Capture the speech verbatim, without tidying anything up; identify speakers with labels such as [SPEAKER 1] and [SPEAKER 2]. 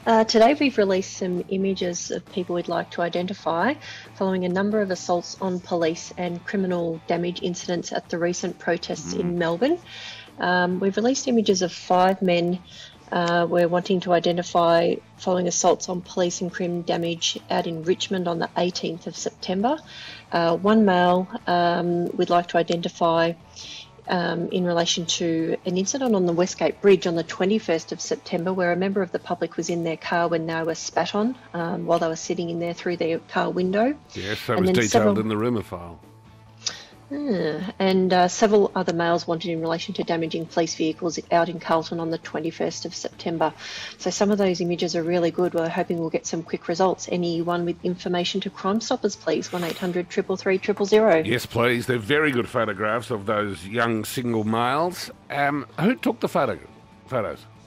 [SPEAKER 1] Uh, today we've released some images of people we'd like to identify following a number of assaults on police and criminal damage incidents at the recent protests mm. in Melbourne. Um, we've released images of five men uh, we're wanting to identify following assaults on police and crim damage out in Richmond on the eighteenth of September. Uh, one male um, we'd like to identify Um, in relation to an incident on the Westgate Bridge on the twenty-first of September where a member of the public was in their car when they were spat on um, while they were sitting in there through their car window.
[SPEAKER 2] Yes, that
[SPEAKER 1] and
[SPEAKER 2] was detailed
[SPEAKER 1] several,
[SPEAKER 2] in the rumour file.
[SPEAKER 1] Uh, and uh, several other males wanted in relation to damaging police vehicles out in Carlton on the twenty-first of September. So some of those images are really good. We're hoping we'll get some quick results. Anyone with information to Crime Stoppers, please, one eight hundred three three three zero zero.
[SPEAKER 2] Yes, please. They're very good photographs of those young single males. Um, who took the photo- photos?